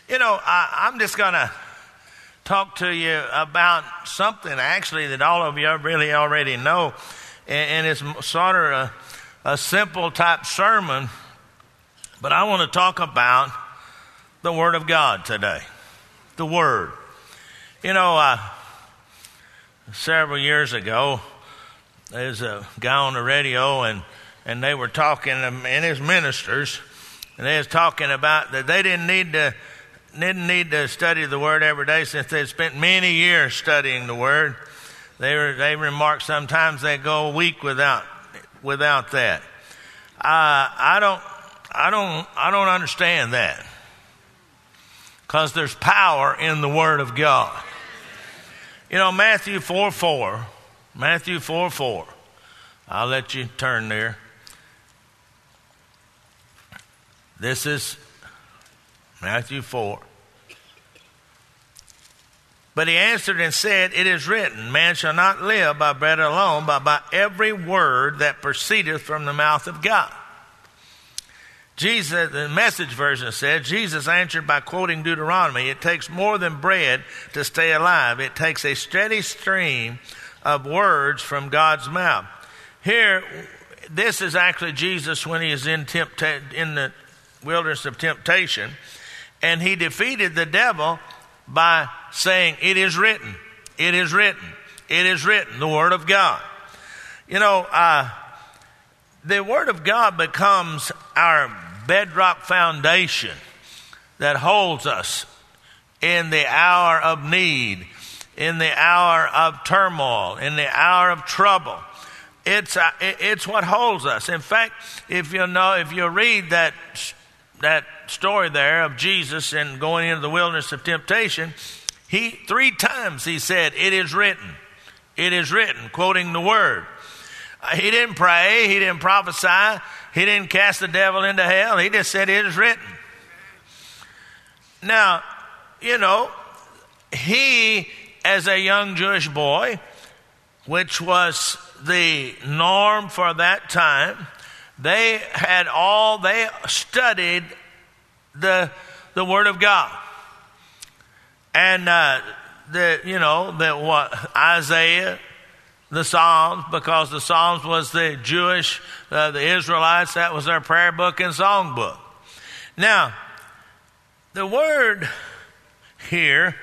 I'm just going to talk to you about something actually that all of you really already know. And it's sort of a simple type sermon. But I want to talk about the Word of God today. The Word. Several years ago, there's a guy on the radio and they were talking, and his ministers, and they was talking about that they didn't need to study the Word every day since they spent many years studying the Word. They remarked sometimes they go a week without that. I don't understand that, because there's power in the Word of God. Matthew 4:4. I'll let you turn there. This is Matthew 4. But he answered and said, "It is written, man shall not live by bread alone, but by every word that proceedeth from the mouth of God." Jesus, the Message version said, Jesus answered by quoting Deuteronomy, "It takes more than bread to stay alive. It takes a steady stream of words from God's mouth." Here, this is actually Jesus when he is in the wilderness of temptation, and he defeated the devil by saying, "It is written, it is written, it is written," the Word of God. The Word of God becomes our bedrock foundation that holds us in the hour of need, in the hour of turmoil, in the hour of trouble. It's what holds us. In fact, if you read that story there of Jesus and going into the wilderness of temptation, 3 times he said, "It is written, it is written," quoting the Word. He didn't pray, he didn't prophesy, he didn't cast the devil into hell. He just said, "It is written." Now, he, as a young Jewish boy, which was the norm for that time, they studied the Word of God. And Isaiah, the Psalms, because the Psalms was the Jewish, the Israelites, that was their prayer book and song book. Now, the Word here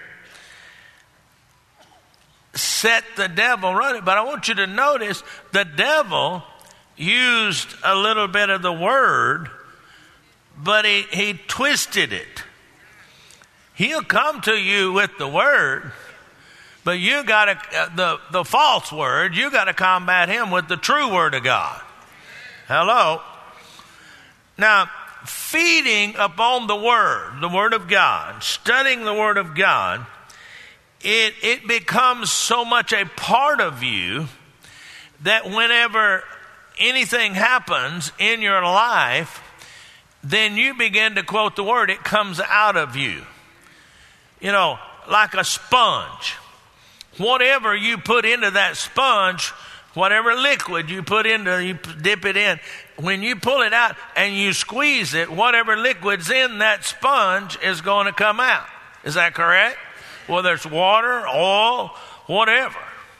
set the devil running, but I want you to notice the devil used a little bit of the Word, but he twisted it. He'll come to you with the Word, but you got to the false word. You got to combat him with the true Word of God. Hello. Now, feeding upon the Word of God, studying the Word of God, it becomes so much a part of you that whenever anything happens in your life, then you begin to quote the Word. It comes out of you. Like a sponge. Whatever you put into that sponge, whatever liquid you put into, you dip it in. When you pull it out and you squeeze it, whatever liquid's in that sponge is going to come out. Is that correct? Whether it's water, oil, whatever.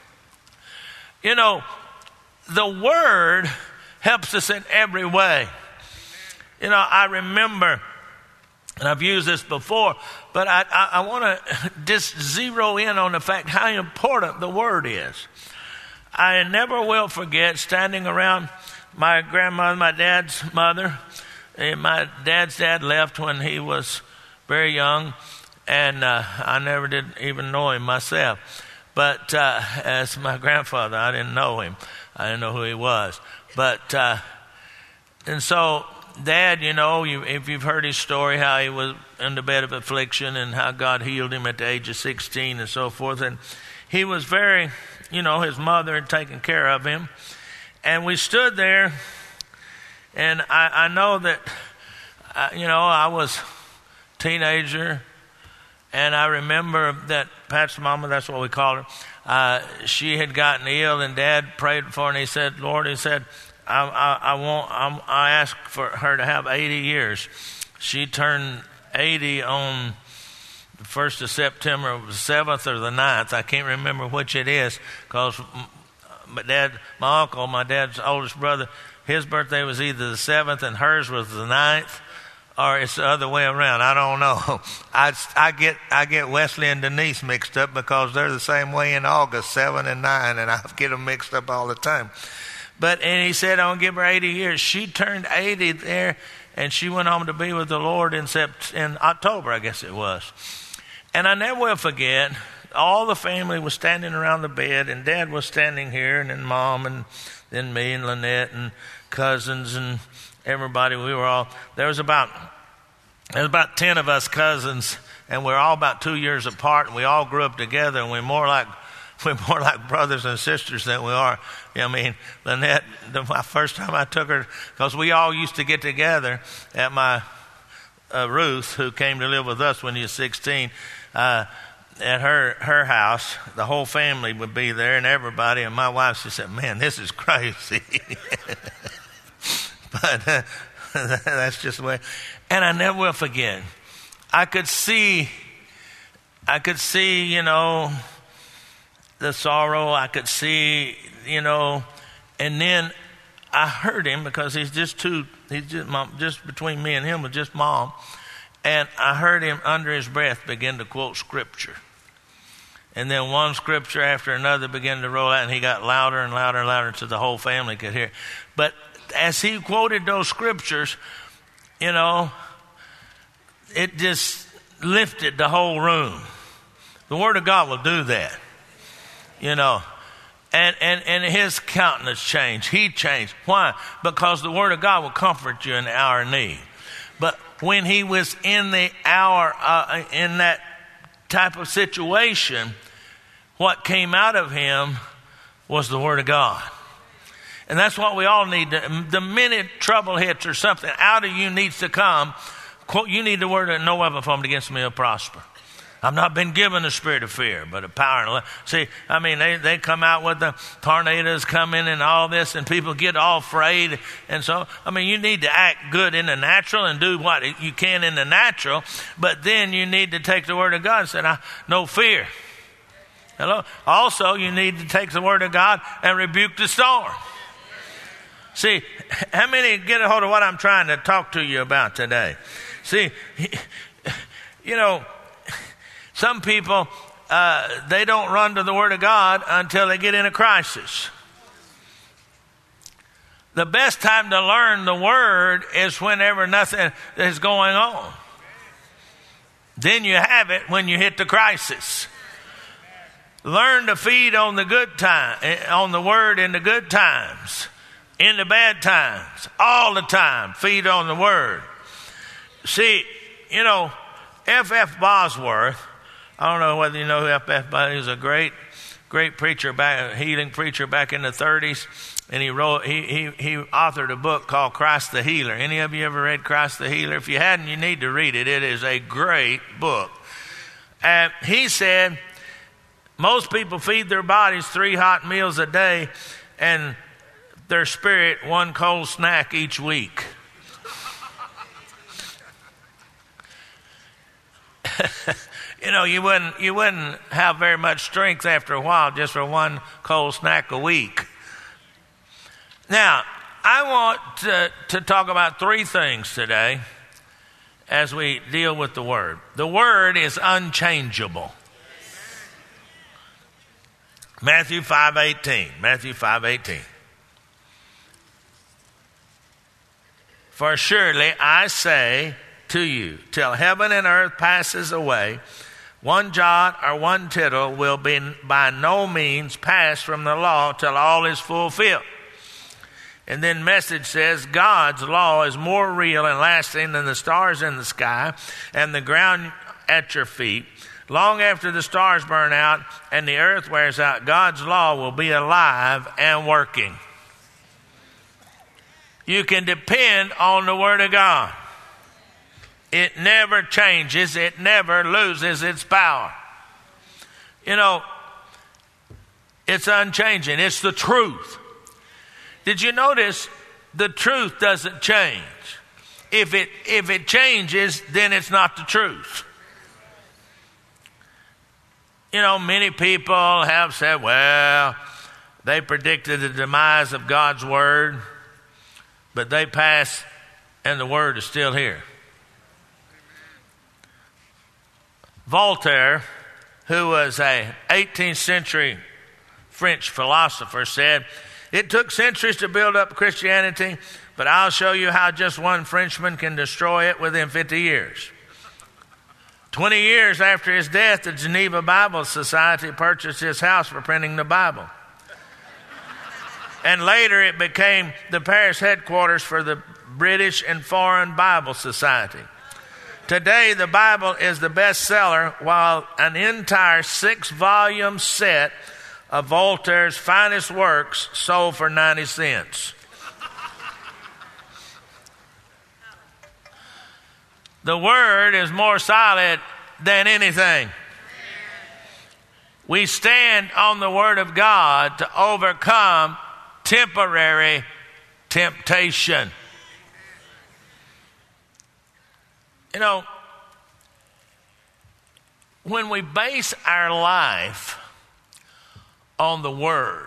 The Word helps us in every way. I remember, and I've used this before, but I want to just zero in on the fact how important the Word is. I never will forget standing around my grandmother, my dad's mother. And my dad's dad left when he was very young, and I never did even know him myself. But as my grandfather, I didn't know him. I didn't know who he was. But, and so Dad, if you've heard his story, how he was in the bed of affliction and how God healed him at the age of 16 and so forth. And he was very, his mother had taken care of him. And we stood there, and I know that, I was a teenager, and I remember that Pat's mama, that's what we called her, she had gotten ill, and Dad prayed for her, and he said, "Lord," he said, I asked for her to have 80 years. She turned 80 on the 1st of September, the 7th or the 9th. I can't remember which it is, because my uncle, my dad's oldest brother, his birthday was either the 7th and hers was the 9th, or it's the other way around. I don't know. I get Wesley and Denise mixed up because they're the same way in August, 7 and 9, and I get them mixed up all the time. And he said, I'll give her 80 years. She turned 80 there, and she went home to be with the Lord in October, I guess it was. And I never will forget, all the family was standing around the bed, and Dad was standing here, and then Mom, and then me and Lynette and cousins and everybody. There was about 10 of us cousins, and we're all about 2 years apart, and we all grew up together, and we're more like brothers and sisters than we are. I mean, Lynette, my first time I took her, because we all used to get together at my Ruth, who came to live with us when he was 16, at her house. The whole family would be there, and everybody. And my wife, she said, "Man, this is crazy." But that's just the way. And I never will forget. I could see, the sorrow. I could see, and then I heard him, because he's just between me and him was just Mom. And I heard him under his breath begin to quote scripture. And then one scripture after another began to roll out, and he got louder and louder and louder so the whole family could hear. But as he quoted those scriptures, it just lifted the whole room. The Word of God will do that, And his countenance changed. He changed. Why? Because the Word of God will comfort you in the hour of need. But when he was in the hour, in that type of situation, what came out of him was the Word of God. And that's what we all need. The minute trouble hits or something out of you needs to come, you need the word of no weapon formed against me will prosper. I've not been given the spirit of fear, but of power and love. See, I mean, they come out with the tornadoes coming and all this, and people get all afraid. And so, I mean, you need to act good in the natural and do what you can in the natural, but then you need to take the word of God and say, no fear. Hello? Also, you need to take the word of God and rebuke the storm. See, how many get a hold of what I'm trying to talk to you about today? See, some people, they don't run to the Word of God until they get in a crisis. The best time to learn the Word is whenever nothing is going on. Then you have it when you hit the crisis. Learn to feed on the good time, on the Word in the good times, in the bad times, all the time. Feed on the Word. See, F.F. Bosworth, I don't know whether you know who F.F. Bosworth is. He was a great preacher, healing preacher back in the 30s, and he authored a book called Christ the Healer. Any of you ever read Christ the Healer? If you hadn't, you need to read it. It is a great book. And he said, most people feed their bodies 3 hot meals a day, and their spirit 1 cold snack each week. You wouldn't have very much strength after a while just for 1 cold snack a week. Now, I want to talk about 3 things today as we deal with the Word. The Word is unchangeable. Matthew 5:18. For surely I say to you, till heaven and earth passes away, 1 jot or 1 tittle will be by no means pass from the law till all is fulfilled. And then Message says, God's law is more real and lasting than the stars in the sky and the ground at your feet. Long after the stars burn out and the earth wears out, God's law will be alive and working. You can depend on the Word of God. It never changes. It never loses its power. It's unchanging. It's the truth. Did you notice the truth doesn't change? if it changes, then it's not the truth. You know, many people have said, well, they predicted the demise of God's word, but they passed and the word is still here. Voltaire, who was a 18th century French philosopher, said, "It took centuries to build up Christianity, but I'll show you how just one Frenchman can destroy it within 50 years. 20 years after his death, the Geneva Bible Society purchased his house for printing the Bible. And later it became the Paris headquarters for the British and Foreign Bible Society. Today, the Bible is the bestseller, while an entire 6-volume set of Voltaire's finest works sold for 90 cents. The Word is more solid than anything. We stand on the Word of God to overcome temporary temptation." You know, when we base our life on the Word,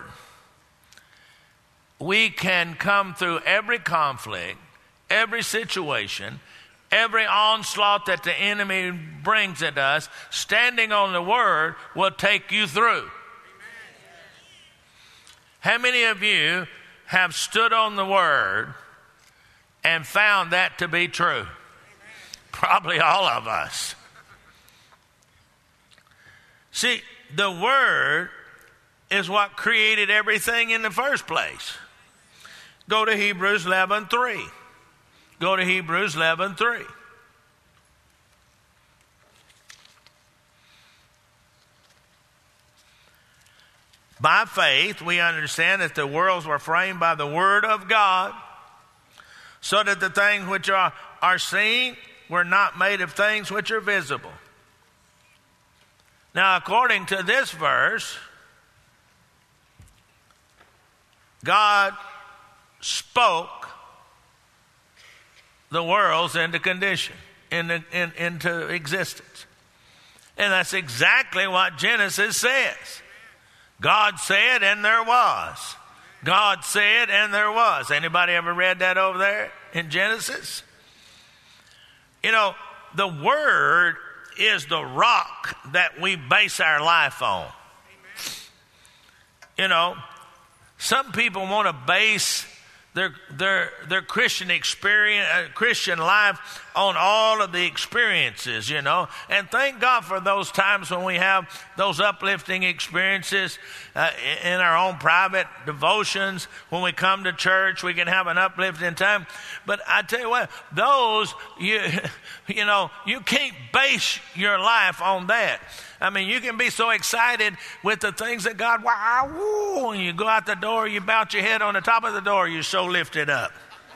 we can come through every conflict, every situation, every onslaught that the enemy brings at us. Standing on the Word will take you through. How many of you have stood on the Word and found that to be true? Probably all of us. See, the Word is what created everything in the first place. Go to Hebrews 11:3. Go to Hebrews 11:3. By faith, we understand that the worlds were framed by the Word of God, so that the things which are seen were not made of things which are visible. Now, according to this verse, God spoke the worlds into condition, into existence. And that's exactly what Genesis says. God said, and there was. God said, and there was. Anybody ever read that over there in Genesis? You know, the Word is the rock that we base our life on. Amen. You know, some people want to base their Christian experience, Christian life on all of the experiences, you know. And thank God for those times when we have those uplifting experiences in our own private devotions. When we come to church, we can have an uplifting time. But I tell you what, those, you know, you can't base your life on that. I mean, you can be so excited with the things that God, wow, woo, and you go out the door, you bounce your head on the top of the door, you're so lifted up.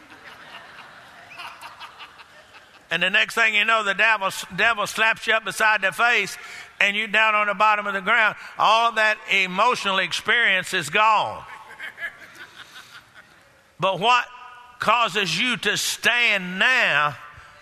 And the next thing you know, the devil slaps you up beside the face, and you're down on the bottom of the ground. All that emotional experience is gone. But what causes you to stand now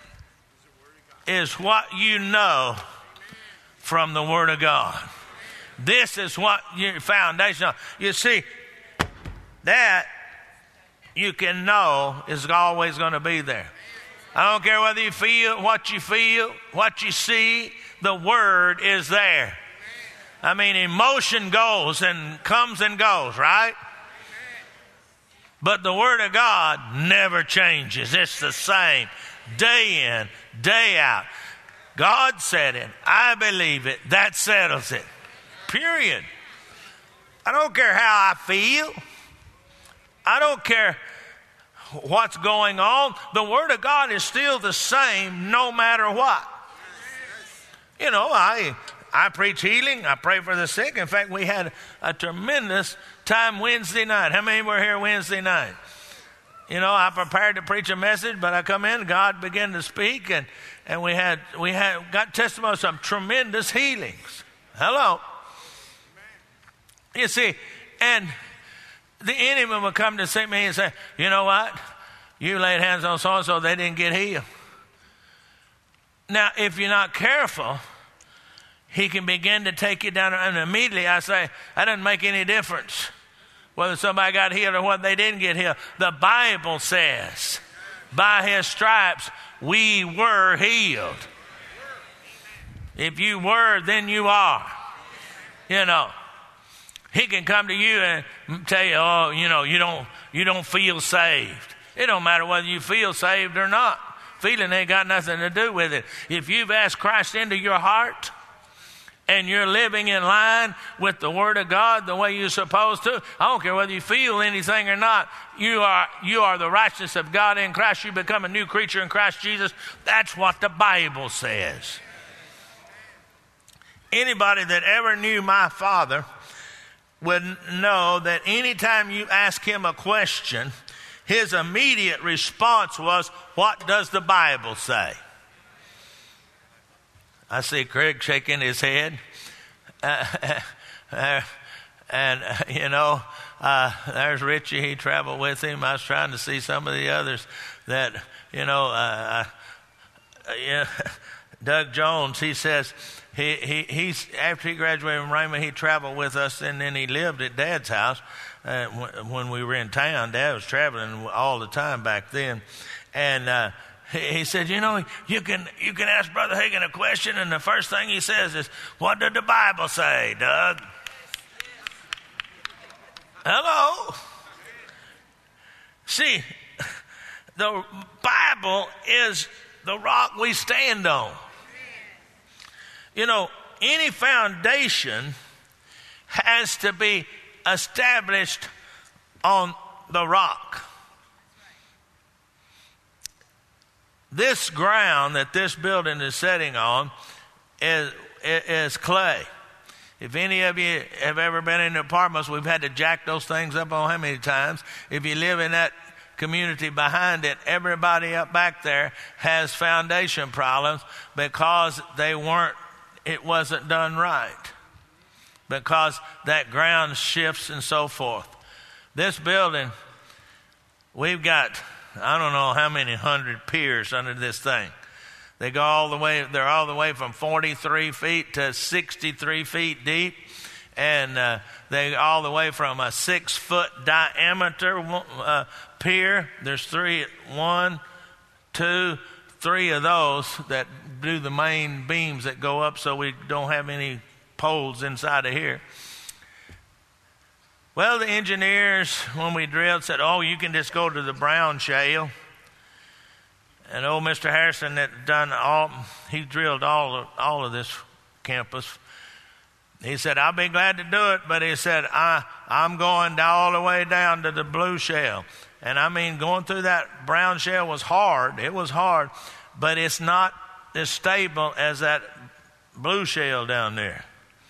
is what you know from the Word of God. This is what your foundation. You see, that you can know is always going to be there. I don't care whether you feel, what you see, the Word is there. I mean, emotion goes and comes and goes, right? But the Word of God never changes. It's the same day in, day out. God said it. I believe it. That settles it. Period. I don't care how I feel. I don't care what's going on. The Word of God is still the same no matter what. You know, I preach healing. I pray for the sick. In fact, we had a tremendous time Wednesday night. How many were here Wednesday night? You know, I prepared to preach a message, but I come in, God began to speak, and we got testimony of some tremendous healings. Hello. You see, and the enemy will come to see me and say, you know what? You laid hands on so-and-so, they didn't get healed. Now, if you're not careful, he can begin to take you down. And immediately I say, that doesn't make any difference whether somebody got healed or whether they didn't get healed. The Bible says, by his stripes, we were healed. If you were, then you are. You know, he can come to you and tell you, oh, you know, you don't feel saved. It don't matter whether you feel saved or not. Feeling ain't got nothing to do with it. If you've asked Christ into your heart and you're living in line with the Word of God the way you're supposed to, I don't care whether you feel anything or not, you are the righteousness of God in Christ. You become a new creature in Christ Jesus. That's what the Bible says. Anybody that ever knew my father would know that anytime you ask him a question, his immediate response was, what does the Bible say? I see Craig shaking his head. There's Richie. He traveled with him. I was trying to see some of the others that, Doug Jones, he says, he's after he graduated from Raymond, he traveled with us, and then he lived at Dad's house. When we were in town, Dad was traveling all the time back then, and he said, you can ask Brother Hagin a question, and the first thing he says is, "What did the Bible say, Doug?" Hello. See, the Bible is the rock we stand on. Any foundation has to be established on the rock. This ground that this building is sitting on is clay. If any of you have ever been in apartments, we've had to jack those things up on how many times. If you live in that community behind it, everybody up back there has foundation problems because it wasn't done right. Because that ground shifts and so forth. This building, we've got, I don't know how many hundred piers under this thing. They're all the way from 43 feet to 63 feet deep. And they're all the way from a 6-foot diameter pier. There's 3 of those that do the main beams that go up so we don't have any poles inside of here. Well, the engineers, when we drilled, said, "Oh, you can just go to the brown shale." And old Mr. Harrison that he drilled all of this campus. He said, "I'll be glad to do it," but he said, I'm going all the way down to the blue shale. And I mean, going through that brown shale was hard. It was hard, but it's not as stable as that blue shale down there.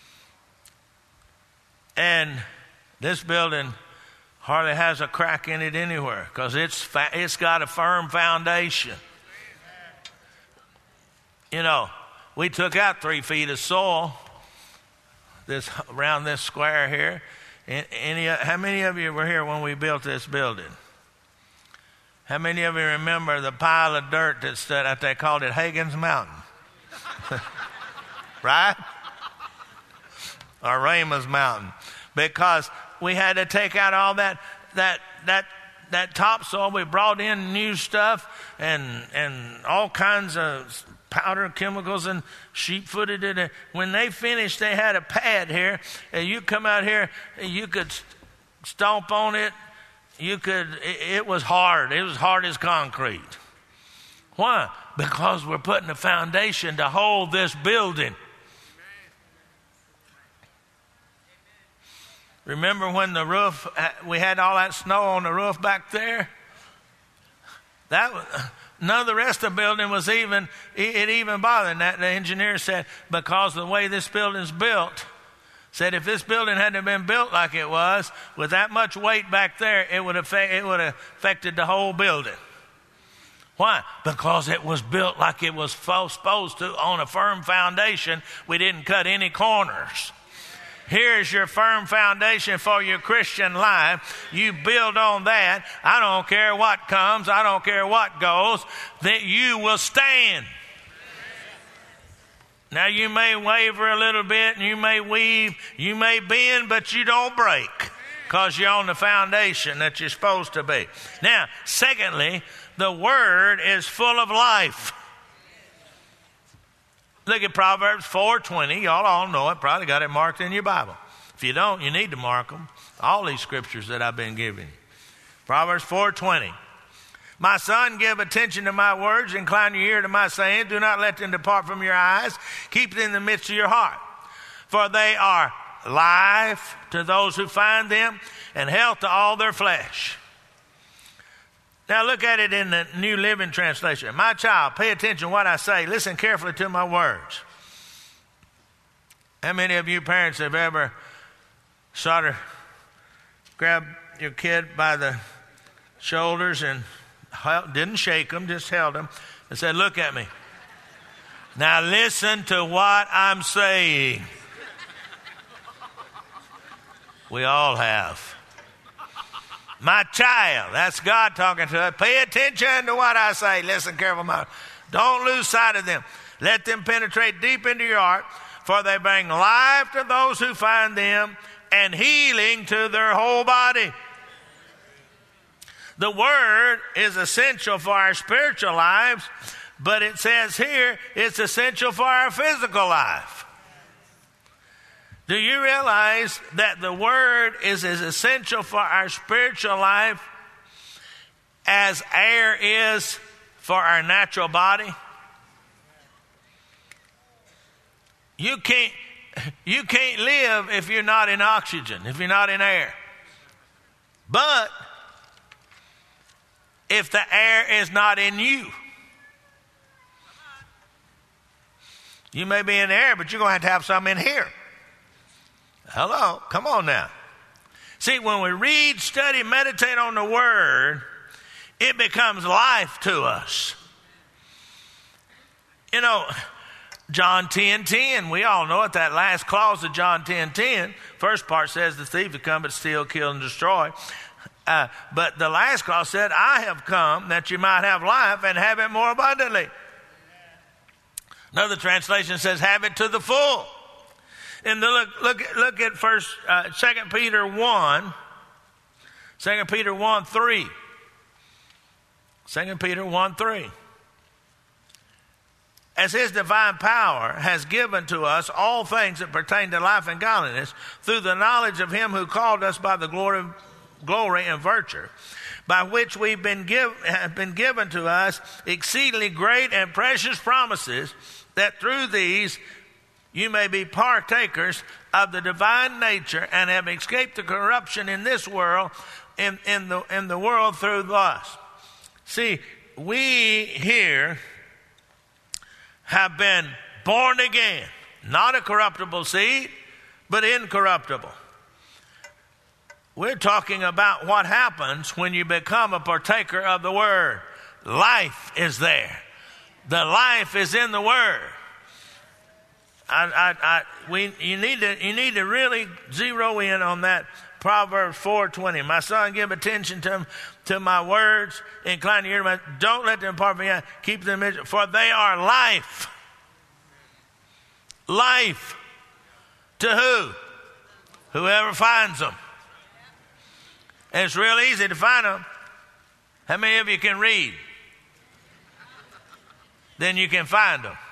And this building hardly has a crack in it anywhere because it's got a firm foundation. We took out 3 feet of soil around this square here. How many of you were here when we built this building? How many of you remember the pile of dirt that stood out there? Called it Hagen's Mountain, right? Or Raymond's Mountain, because we had to take out all that topsoil. We brought in new stuff and all kinds of powder chemicals and sheep footed it. When they finished, they had a pad here, and you come out here, you could stomp on it. It was hard. It was hard as concrete. Why? Because we're putting a foundation to hold this building. Remember when the roof, we had all that snow on the roof back there? None of the rest of the building was even bothering that. The engineer said, because of the way this building's built, said if this building hadn't been built like it was, with that much weight back there, it would have affected the whole building. Why? Because it was built like it was supposed to, on a firm foundation. We didn't cut any corners. Here's your firm foundation for your Christian life. You build on that. I don't care what comes. I don't care what goes. That you will stand. Now you may waver a little bit and you may weave, you may bend, but you don't break because you're on the foundation that you're supposed to be. Now, secondly, the Word is full of life. Look at Proverbs 4:20. Y'all all know it. Probably got it marked in your Bible. If you don't, you need to mark them. All these scriptures that I've been giving you. Proverbs 4:20. My son, give attention to my words. Incline your ear to my saying. Do not let them depart from your eyes. Keep them in the midst of your heart. For they are life to those who find them and health to all their flesh. Now look at it in the New Living Translation. My child, pay attention to what I say. Listen carefully to my words. How many of you parents have ever sort of grabbed your kid by the shoulders and didn't shake them, just held them and said, look at me. Now listen to what I'm saying. We all have. My child, that's God talking to us. Pay attention to what I say. Listen carefully. Don't lose sight of them. Let them penetrate deep into your heart, for they bring life to those who find them and healing to their whole body. The Word is essential for our spiritual lives, but it says here it's essential for our physical life. Do you realize that the Word is as essential for our spiritual life as air is for our natural body? You can't live if you're not in oxygen, if you're not in air. But if the air is not in you, you may be in the air, but you're going to have some in here. Hello, come on now. See, when we read, study, meditate on the Word, it becomes life to us. You know, John 10:10, we all know it, that last clause of John 10:10. First part says the thief has come but steal, kill, and destroy. But the last clause said, I have come that you might have life and have it more abundantly. Another translation says, have it to the full. And look at 2 Peter 1. 2 Peter 1:3. 2 Peter 1:3. As his divine power has given to us all things that pertain to life and godliness, through the knowledge of him who called us by the glory and virtue, by which we've have been given to us exceedingly great and precious promises, that through these you may be partakers of the divine nature and have escaped the corruption in this world, in the world through lust. See, we here have been born again, not a corruptible seed, but incorruptible. We're talking about what happens when you become a partaker of the Word. Life is there. The life is in the Word. You need to really zero in on that Proverbs 4:20. My son, give attention to my words. Incline your ear to my, don't let them depart from you. Keep them, for they are life. Life to who? Whoever finds them. And it's real easy to find them. How many of you can read? Then you can find them.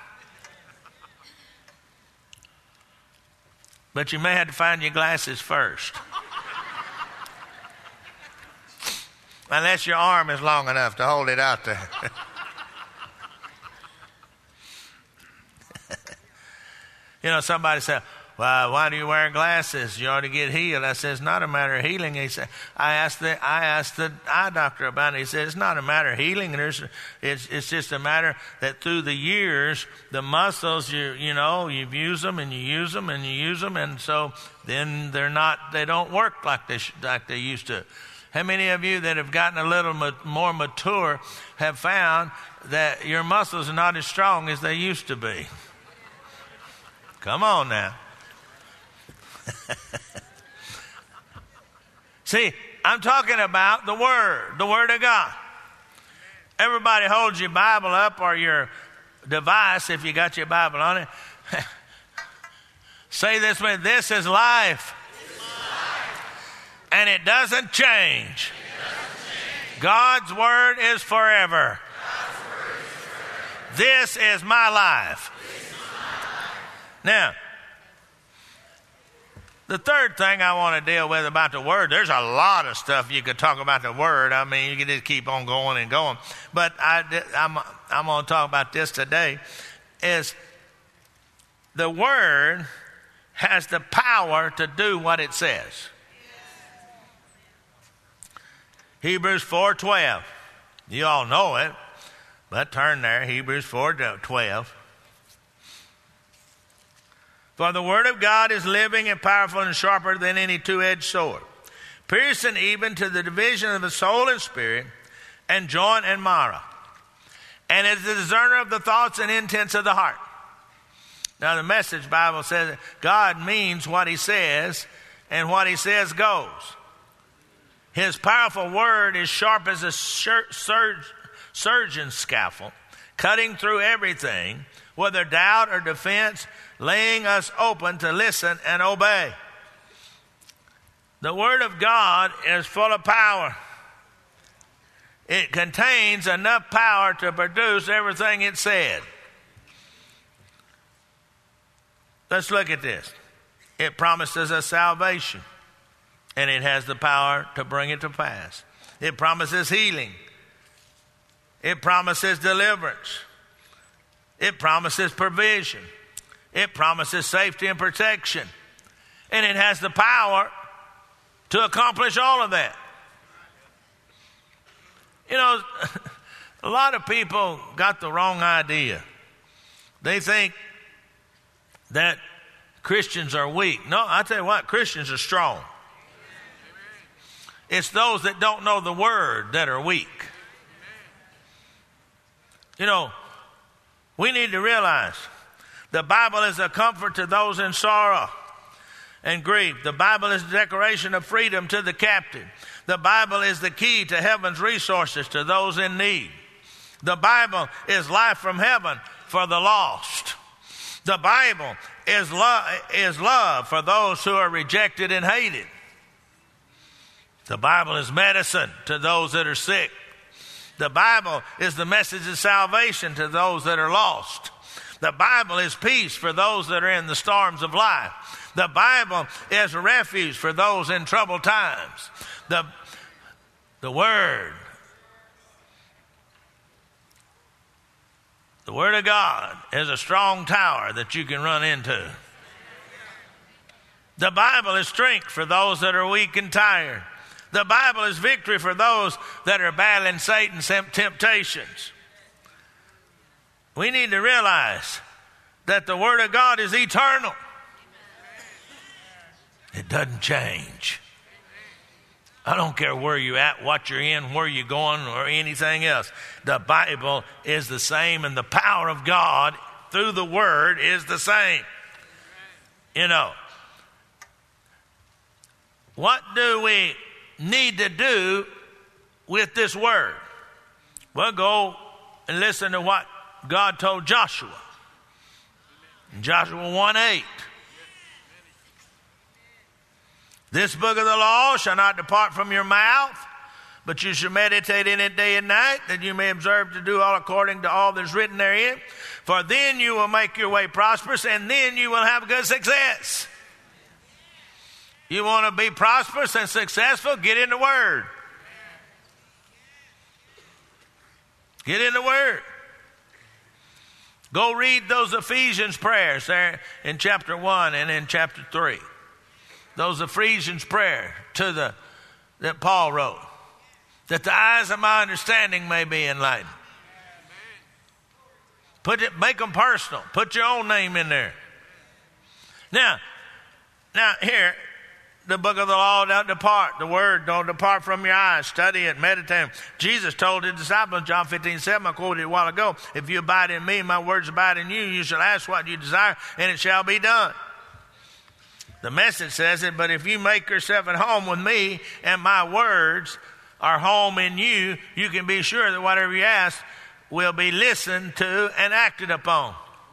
But you may have to find your glasses first. Unless your arm is long enough to hold it out there. You know, somebody said, well, why do you wear glasses? You ought to get healed. I said, it's not a matter of healing. He said, I asked the eye doctor about it. He said, it's not a matter of healing. It's just a matter that through the years, the muscles, you've used them and you use them and you use them. And so then they don't work like they used to. How many of you that have gotten a little more mature have found that your muscles are not as strong as they used to be? Come on now. See, I'm talking about the Word of God. Everybody holds your Bible up or your device if you got your Bible on it. Say this with, this is life. And it doesn't change. God's Word is forever. This is my life. Now, the third thing I want to deal with about the Word, there's a lot of stuff you could talk about the Word. I mean, you could just keep on going and going. But I'm going to talk about this today, is the Word has the power to do what it says. Hebrews 4:12. You all know it, but turn there, Hebrews 4:12. For the Word of God is living and powerful and sharper than any two-edged sword, piercing even to the division of the soul and spirit, and joint and marrow, and is the discerner of the thoughts and intents of the heart. Now the Message Bible says that God means what He says, and what He says goes. His powerful Word is sharp as a surgeon's scalpel, cutting through everything, whether doubt or defense, laying us open to listen and obey. The Word of God is full of power. It contains enough power to produce everything it said. Let's look at this. It promises us salvation, and it has the power to bring it to pass. It promises healing. It promises deliverance. It promises provision. It promises safety and protection. And it has the power to accomplish all of that. You know, a lot of people got the wrong idea. They think that Christians are weak. No, I tell you what, Christians are strong. It's those that don't know the Word that are weak. You know, we need to realize the Bible is a comfort to those in sorrow and grief. The Bible is a declaration of freedom to the captive. The Bible is the key to heaven's resources to those in need. The Bible is life from heaven for the lost. The Bible is love for those who are rejected and hated. The Bible is medicine to those that are sick. The Bible is the message of salvation to those that are lost. The Bible is peace for those that are in the storms of life. The Bible is a refuge for those in troubled times. The Word of God is a strong tower that you can run into. The Bible is strength for those that are weak and tired. The Bible is victory for those that are battling Satan's temptations. We need to realize that the Word of God is eternal. It doesn't change. I don't care where you're at, what you're in, where you're going, or anything else. The Bible is the same, and the power of God through the Word is the same. You know, what do we need to do with this Word? Well, go and listen to what God told Joshua. In Joshua 1:8. This book of the law shall not depart from your mouth, but you shall meditate in it day and night, that you may observe to do all according to all that's written therein. For then you will make your way prosperous, and then you will have good success. You want to be prosperous and successful? Get in the Word. Get in the Word. Go read those Ephesians prayers there in chapter 1 and in chapter 3. Those Ephesians prayers that Paul wrote. That the eyes of my understanding may be enlightened. Make them personal. Put your own name in there. Now here, the book of the law don't depart. The Word don't depart from your eyes. Study it, meditate it. Jesus told his disciples, John 15:7, I quoted it a while ago, if you abide in me, my words abide in you, you shall ask what you desire, and it shall be done. The Message says it, but if you make yourself at home with me and my words are home in you, you can be sure that whatever you ask will be listened to and acted upon.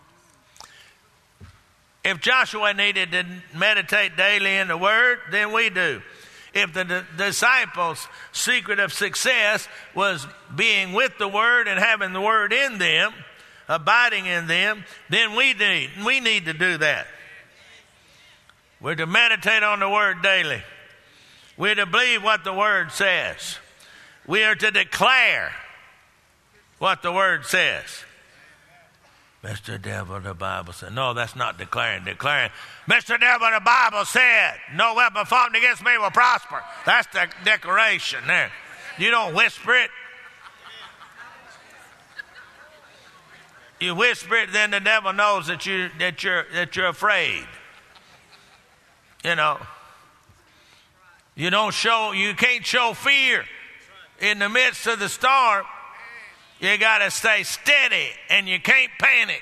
If Joshua needed to meditate daily in the Word, then we do. If the disciples' secret of success was being with the Word and having the Word in them, abiding in them, then we need to do that. We're to meditate on the Word daily. We're to believe what the Word says. We are to declare what the Word says. Mr. Devil, the Bible said. No, that's not declaring. Declaring, Mr. Devil, the Bible said, no weapon formed against me will prosper. That's the declaration there. You don't whisper it. You whisper it, then the devil knows that you're afraid. You know, you can't show fear in the midst of the storm. You got to stay steady and you can't panic.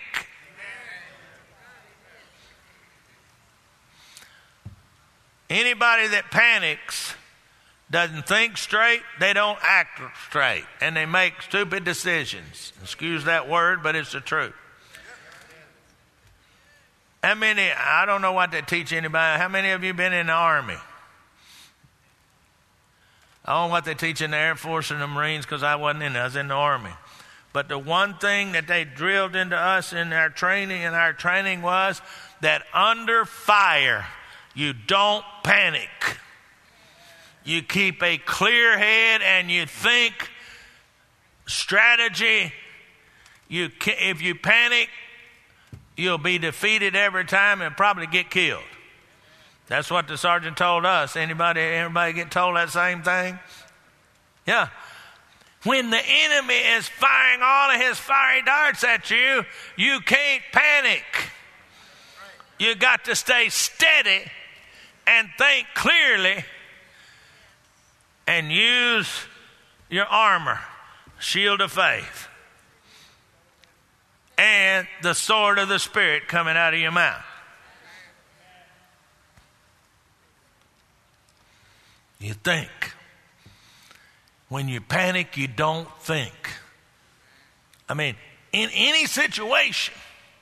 Anybody that panics doesn't think straight, they don't act straight, and they make stupid decisions. Excuse that word, but it's the truth. I don't know what they teach anybody. How many of you been in the Army? I don't know what they teach in the Air Force and the Marines because I wasn't in it. I was in the Army. But the one thing that they drilled into us in our training was that under fire, you don't panic. You keep a clear head and you think strategy. If you panic, you'll be defeated every time and probably get killed. That's what the sergeant told us. Everybody get told that same thing? Yeah. When the enemy is firing all of his fiery darts at you, you can't panic. You got to stay steady and think clearly and use your armor, shield of faith, and the sword of the Spirit coming out of your mouth. You think. When you panic, you don't think. In any situation.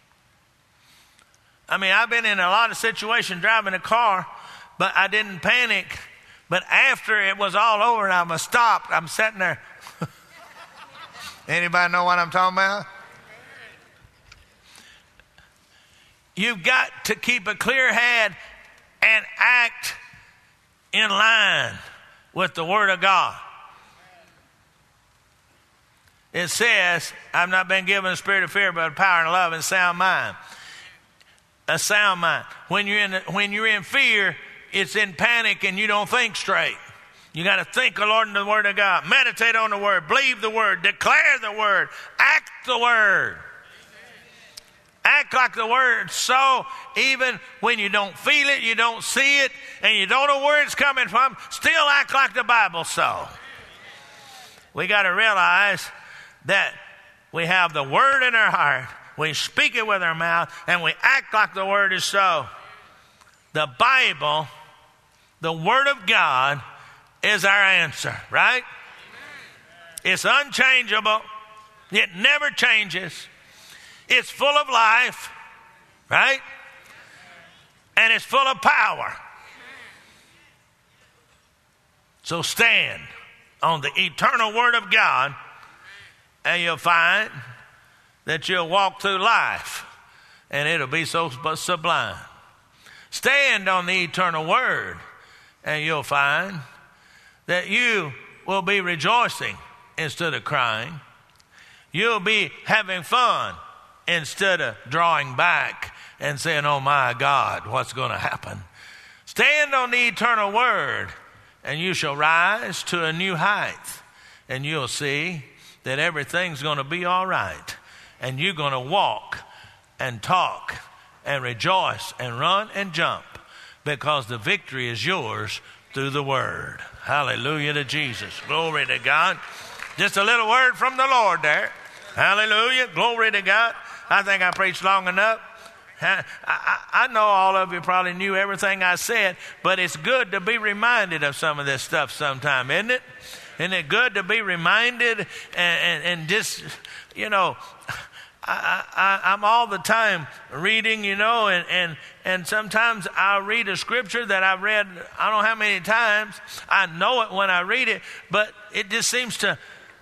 I've been in a lot of situations driving a car, but I didn't panic. But after it was all over and I was stopped, I'm sitting there. Anybody know what I'm talking about? You've got to keep a clear head and act in line with the Word of God. It says, I've not been given a spirit of fear, but of power and love and a sound mind. A sound mind. When you're in fear, it's in panic and you don't think straight. You got to think according to the Word of God. Meditate on the Word. Believe the Word. Declare the Word. Act the Word. Act like the Word. So even when you don't feel it, you don't see it, and you don't know where it's coming from, still act like the Bible so. We got to realize that we have the Word in our heart, we speak it with our mouth, and we act like the Word is so. The Bible, the Word of God, is our answer, right? It's unchangeable. It never changes. It's full of life, right? And it's full of power. So stand on the eternal Word of God, and you'll find that you'll walk through life, and it'll be so sublime. Stand on the eternal Word, and you'll find that you will be rejoicing instead of crying. You'll be having fun instead of drawing back and saying, oh my God, what's going to happen? Stand on the eternal Word, and you shall rise to a new height, and you'll see that everything's going to be all right, and you're going to walk and talk and rejoice and run and jump because the victory is yours through the Word. Hallelujah to Jesus. Glory to God. Just a little word from the Lord there. Hallelujah. Glory to God. I think I preached long enough. I know all of you probably knew everything I said, but it's good to be reminded of some of this stuff sometime, isn't it? Isn't it good to be reminded and just, you know, I'm all the time reading, you know, and sometimes I'll read a scripture that I've read I don't know how many times. I know it when I read it, but it just seems to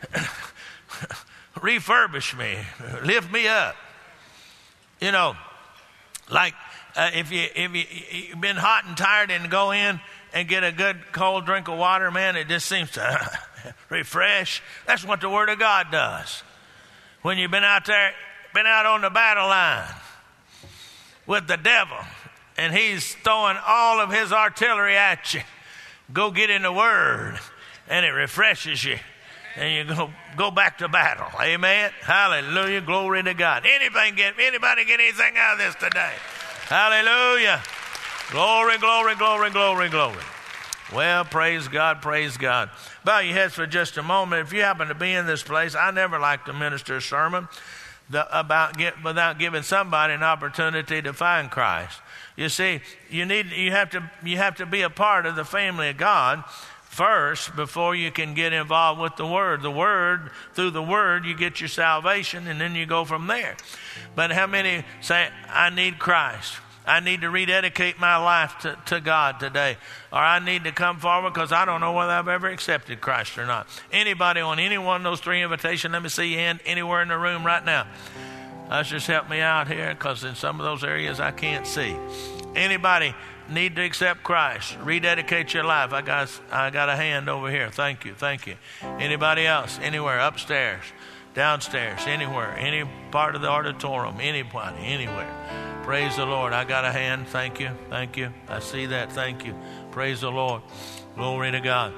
refurbish me, lift me up. You know, like if you've been hot and tired and go in and get a good cold drink of water, man, it just seems to refresh. That's what the Word of God does. When you've been out there, been out on the battle line with the devil, and he's throwing all of his artillery at you, go get in the Word, and it refreshes you, and you go back to battle. Amen. Hallelujah. Glory to God. Anybody get anything out of this today? Hallelujah. Glory, glory, glory, glory, glory. Well, praise God, praise God. Bow your heads for just a moment. If you happen to be in this place, I never like to minister a sermon without giving somebody an opportunity to find Christ. You see, you have to be a part of the family of God first before you can get involved with the Word. The Word, through the Word, you get your salvation, and then you go from there. But how many say, I need Christ? I need to rededicate my life to God today. Or I need to come forward because I don't know whether I've ever accepted Christ or not. Anybody on any one of those three invitations, let me see your hand anywhere in the room right now. Ushers, help me out here because in some of those areas I can't see. Anybody need to accept Christ? Rededicate your life. I got a hand over here. Thank you. Thank you. Anybody else? Anywhere? Upstairs? Downstairs? Anywhere? Any part of the auditorium? Anybody? Anywhere? Praise the Lord. I got a hand. Thank you. Thank you. I see that. Thank you. Praise the Lord. Glory to God.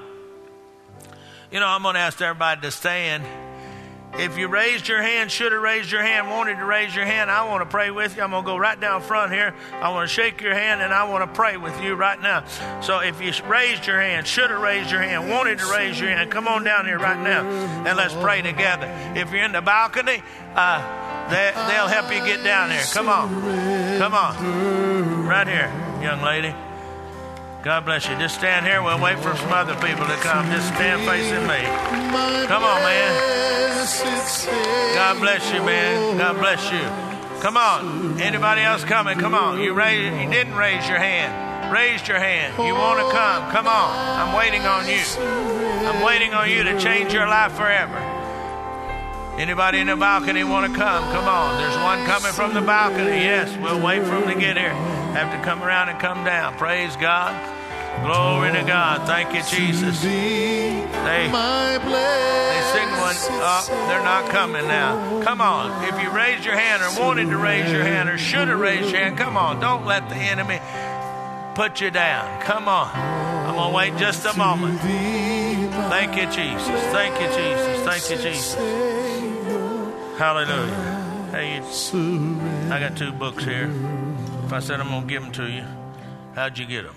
You know, I'm going to ask everybody to stand. If you raised your hand, should have raised your hand, wanted to raise your hand, I want to pray with you. I'm going to go right down front here. I want to shake your hand, and I want to pray with you right now. So if you raised your hand, should have raised your hand, wanted to raise your hand, come on down here right now, and let's pray together. If you're in the balcony, they'll help you get down here. Come on. Come on. Right here, young lady. God bless you. Just stand here. We'll wait for some other people to come. Just stand facing me. Come on, man. God bless you, man. God bless you. Come on. Anybody else coming? Come on. You didn't raise your hand. Raised your hand. You want to come. Come on. I'm waiting on you. I'm waiting on you to change your life forever. Anybody in the balcony want to come? Come on. There's one coming from the balcony. Yes, we'll wait for him to get here. Have to come around and come down. Praise God. Glory to God. Thank you, Jesus. They signaling up. They're not coming now. Come on. If you raised your hand or wanted to raise your hand or should have raised your hand, come on. Don't let the enemy put you down. Come on. I'm going to wait just a moment. Thank you, Jesus. Thank you, Jesus. Thank you, Jesus. Hallelujah. Hey, I got 2 books here. If I said I'm going to give them to you, how'd you get them?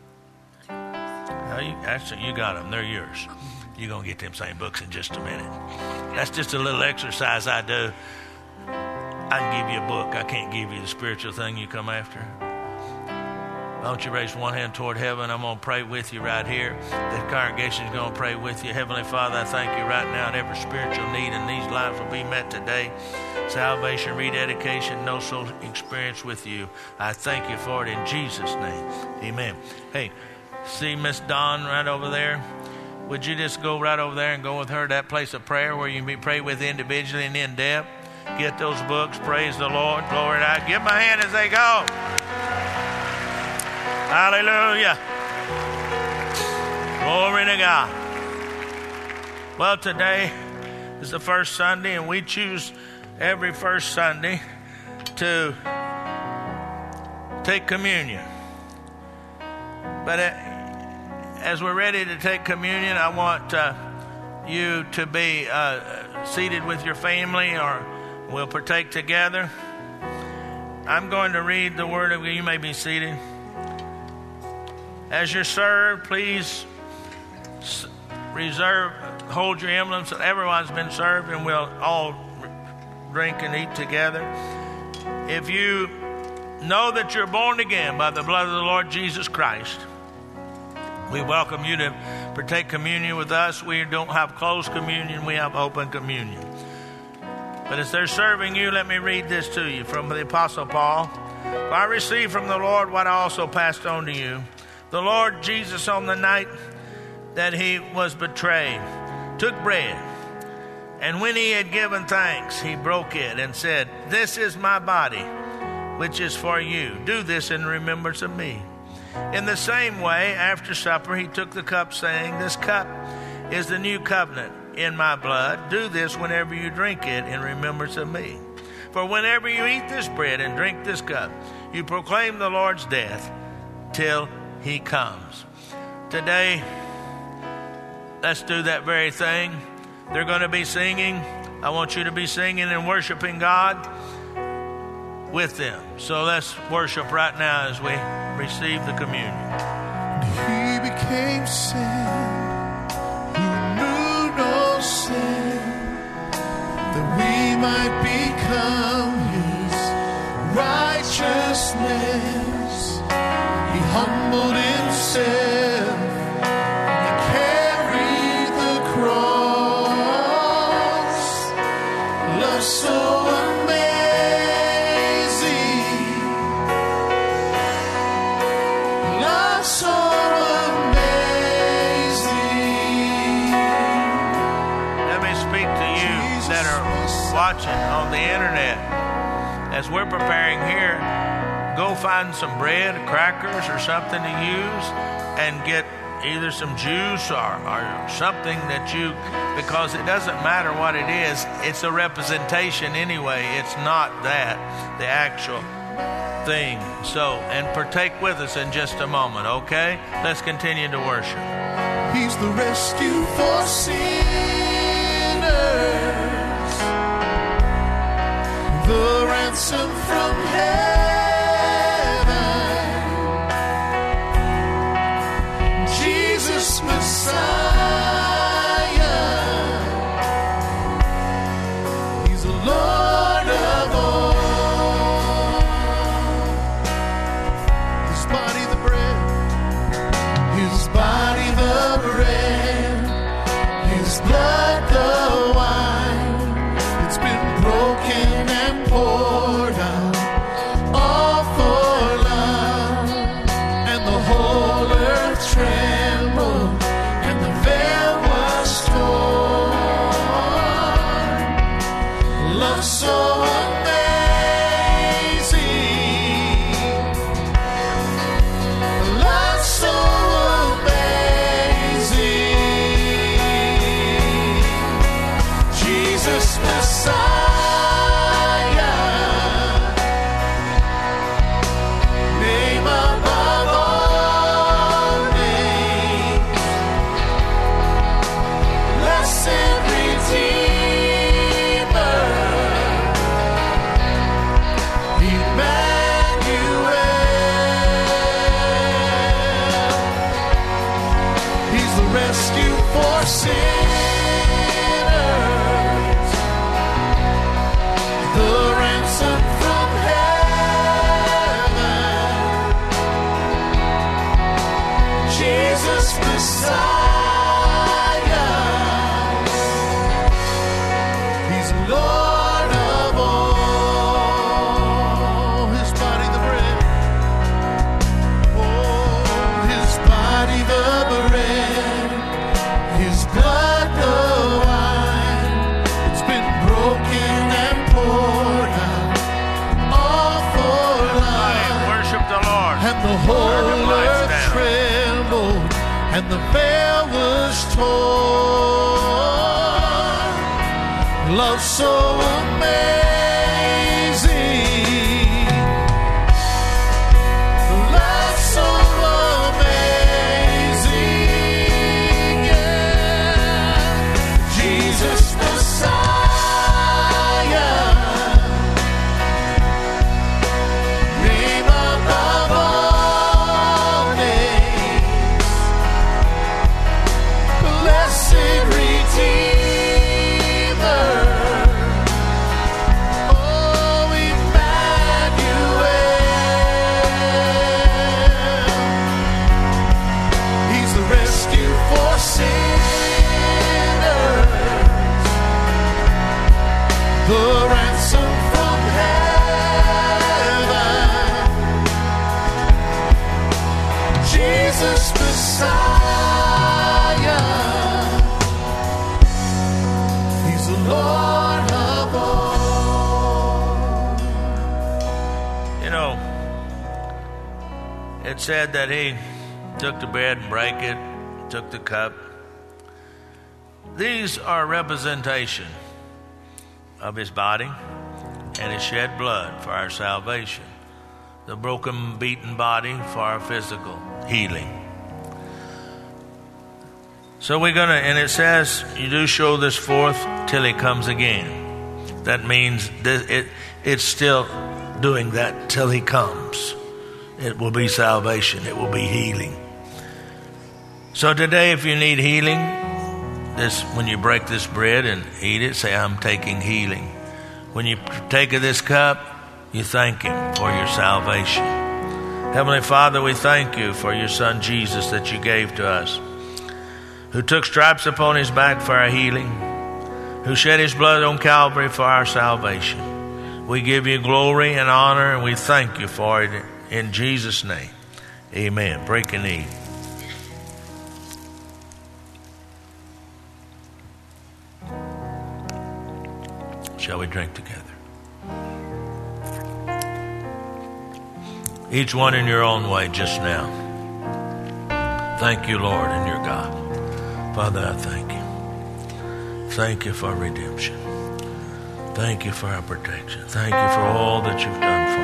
Actually, you got them. They're yours. You're going to get them same books in just a minute. That's just a little exercise I do. I can give you a book. I can't give you the spiritual thing you come after. Why don't you raise one hand toward heaven? I'm going to pray with you right here. The congregation is going to pray with you. Heavenly Father, I thank you right now that every spiritual need in these lives will be met today. Salvation, rededication, no soul experience with you. I thank you for it in Jesus' name. Amen. Hey, see Miss Dawn right over there? Would you just go right over there and go with her to that place of prayer where you can be prayed with individually and in depth? Get those books. Praise the Lord. Glory to God. Give them a hand as they go. Hallelujah. Glory to God. Well, today is the first Sunday, and we choose every first Sunday to take communion. But as we're ready to take communion, I want you to be seated with your family, or we'll partake together. I'm going to read the word of God. You may be seated. As you're served, please hold your emblems so everyone's been served, and we'll all drink and eat together. If you know that you're born again by the blood of the Lord Jesus Christ. We welcome you to partake communion with us. We don't have closed communion. We have open communion. But as they're serving you, let me read this to you from the Apostle Paul. For I received from the Lord what I also passed on to you. The Lord Jesus, on the night that he was betrayed, took bread. And when he had given thanks, he broke it and said, "This is my body, which is for you. Do this in remembrance of me." In the same way, after supper, he took the cup, saying, "This cup is the new covenant in my blood. Do this whenever you drink it in remembrance of me. For whenever you eat this bread and drink this cup, you proclaim the Lord's death till he comes." Today, let's do that very thing. They're going to be singing. I want you to be singing and worshiping God with them. So let's worship right now as we receive the communion. He became sin who knew no sin, that we might become his righteousness. He humbled himself, he carried the cross. Love so amazing, love so amazing. Let me speak to you that are watching on the internet. As we're preparing here, go find some bread, crackers, or something to use and get either some juice or something that you, because it doesn't matter what it is, it's a representation anyway. It's not that, the actual thing. So, and partake with us in just a moment, okay? Let's continue to worship. He's the rescue for sinners, the ransom from heaven, Jesus Messiah. He's the Lord of all. His body the bread, his body the bread, his blood the wine. It's been broken and poured out, all for love. And the whole earth trembled, and the veil was torn. Love so amazing, love so amazing. Jesus Messiah, name above all names, blessed Redeemer, Emmanuel. He's the rescue for sinners, the ransom from heaven, Jesus Messiah. He's Lord of all. His body the bread, oh, his body the bread, his blood the wine. It's been broken and poured out, all for love. Worship the Lord. And the whole Turn your lights earth down. trembled, and the veil was torn. Love so amazing, love so amazing, yeah. Jesus Messiah, name above all names, blessed Redeemer, Jesus Messiah. He's the Lord of all. You know, it said that he took the bread and brake it, took the cup. These are a representation of his body and his shed blood for our salvation. The broken, beaten body for our physical healing. So we're going to, and it says, you do show this forth till he comes again. That means it's still doing that till he comes. It will be salvation. It will be healing. So today, if you need healing, when you break this bread and eat it, say, I'm taking healing. When you take of this cup, you thank him for your salvation. Heavenly Father, we thank you for your Son Jesus that you gave to us, who took stripes upon his back for our healing, who shed his blood on Calvary for our salvation. We give you glory and honor, and we thank you for it in Jesus' name. Amen. Break and eat. Shall we drink together? Each one in your own way just now. Thank you, Lord, and your God. Father, I thank you. Thank you for redemption. Thank you for our protection. Thank you for all that you've done for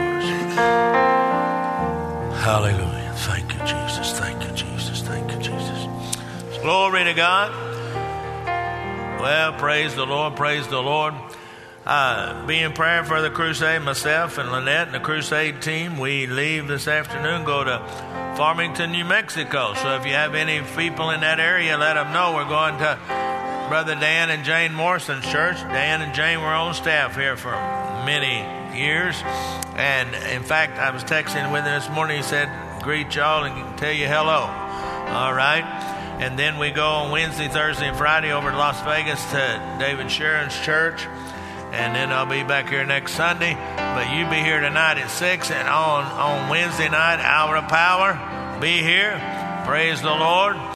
us. Hallelujah. Thank you, Jesus. Thank you, Jesus. Thank you, Jesus. Glory to God. Well, praise the Lord. Praise the Lord. Be in prayer for the crusade. Myself and Lynette and the crusade team, we leave this afternoon, go to Farmington, New Mexico. So if you have any people in that area, let them know. We're going to Brother Dan and Jane Morrison's church. Dan and Jane were on staff here for many years. And in fact, I was texting with him this morning. He said, greet y'all and tell you hello. All right. And then we go on Wednesday, Thursday, and Friday over to Las Vegas to David Sharon's church. And then I'll be back here next Sunday. But you be here tonight at 6. And on Wednesday night, Hour of Power, be here. Praise the Lord.